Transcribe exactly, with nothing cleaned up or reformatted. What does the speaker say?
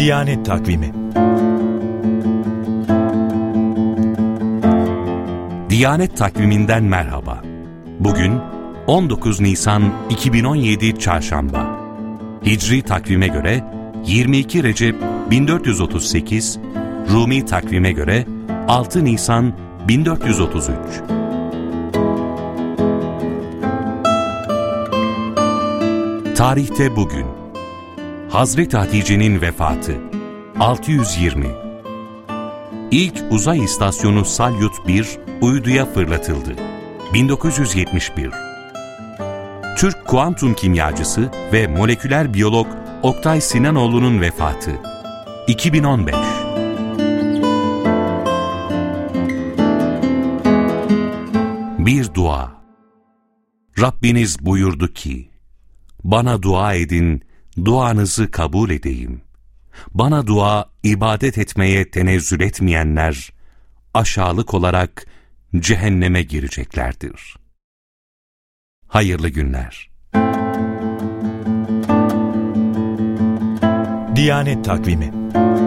Diyanet Takvimi. Diyanet Takviminden merhaba. Bugün on dokuz Nisan iki bin on yedi Çarşamba. Hicri takvime göre yirmi iki Recep bin dört yüz otuz sekiz, Rumi takvime göre altı Nisan bin dört yüz otuz üç. Tarihte bugün Hazreti Hatice'nin vefatı altı yüz yirmi. İlk uzay istasyonu Salyut bir uyduya fırlatıldı bin dokuz yüz yetmiş bir. Türk kuantum kimyacısı ve moleküler biyolog Oktay Sinanoğlu'nun vefatı iki bin on beş. Bir dua. Rabbiniz buyurdu ki, bana dua edin, duanızı kabul edeyim. Bana dua, ibadet etmeye tenezzül etmeyenler, aşağılık olarak cehenneme gireceklerdir. Hayırlı günler. Diyanet Takvimi.